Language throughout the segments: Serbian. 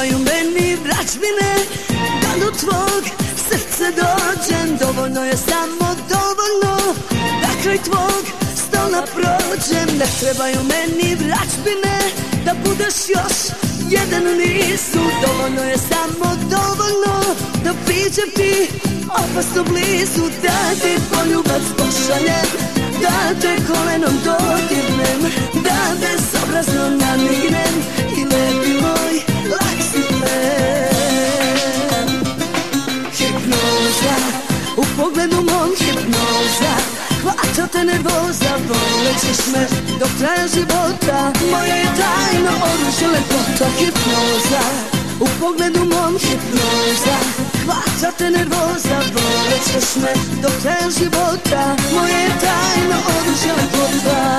trebaju meni vraćbine, da do tvog srca dođem. Dovoljno je samo dovoljno da kraj tvog stola prođem. Ne trebaju meni vraćbine, da budeš još jedan u nizu. Dovoljno je samo dovoljno da priđem ti opasno blizu. Da ti poljubac pošaljem, da te kolenom dodirnem, da bezobrazno namignem i lepi moj lak si plen. Hipnoza, u pogledu mom hipnoza, hvata te nervoza, volećeš me do kraja života. Moje je tajno oružje lepota. Hipnoza, u pogledu mom hipnoza, hvata te nervoza, volećeš me do kraja života. Moje je tajno oružje lepota.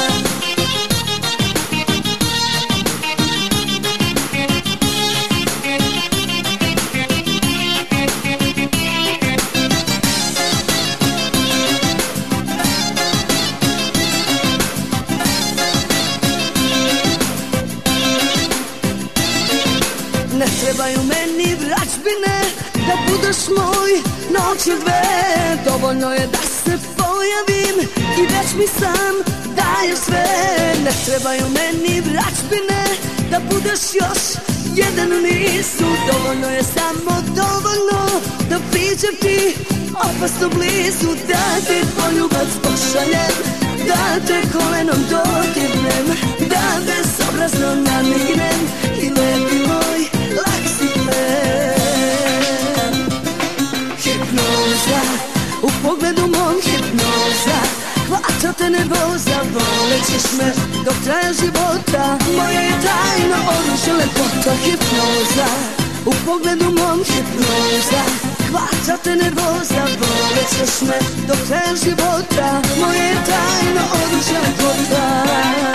Ne trebaju meni vraćbine, da budeš moj noć ili dve. Dovoljno je da se pojavim i već mi sam daješ sve. Ne trebaju meni vraćbine, da budeš još jedan u nizu. Dovoljno je samo dovoljno da priđem ti opasno blizu. Da ti poljubac pošaljem, da te kolenom dodirnem, da bezobrazno namignem i lepi moj lak si plen. Hipnoza, u pogledu mom hipnoza, hvata te nervoza, volećeš me do kraja života. Moje je tajno oružje lepota. Hipnoza, u pogledu mom hipnoza, hvata te nervoza, volećeš me do kraja života. Moje je tajno oružje lepota.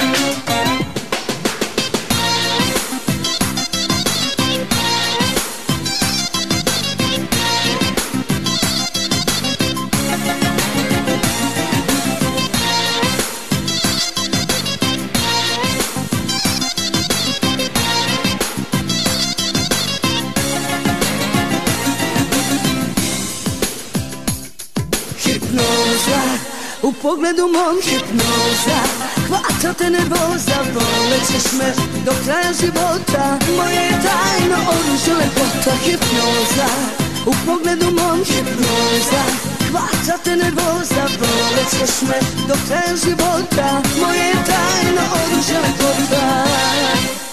Hipnoza, u pogledu mom hipnoza, hvata te nervoza, volećeš me do kraja života. Moje je tajno oružje lepota. Hipnoza, u pogledu mom hipnoza, hvata te nervoza, volećeš me do kraja života. Moje je tajno oružje lepota.